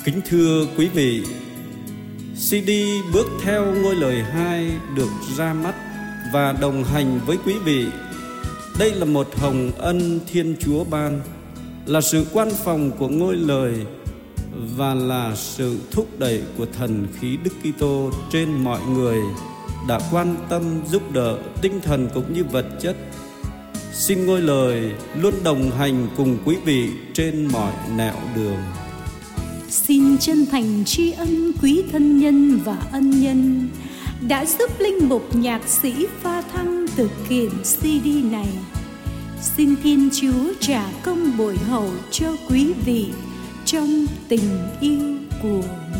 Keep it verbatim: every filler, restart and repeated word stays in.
Kính thưa quý vị, xê đê Bước Theo Ngôi Lời hai được ra mắt và đồng hành với quý vị. Đây là một hồng ân Thiên Chúa ban, là sự quan phòng của ngôi lời và là sự thúc đẩy của thần khí Đức Kitô trên mọi người đã quan tâm giúp đỡ tinh thần cũng như vật chất. Xin ngôi lời luôn đồng hành cùng quý vị trên mọi nẻo đường. Xin chân thành tri ân quý thân nhân và ân nhân đã giúp linh mục nhạc sĩ Pha Thăng thực hiện xê đê này. Xin Thiên Chúa trả công bội hậu cho quý vị trong tình yêu của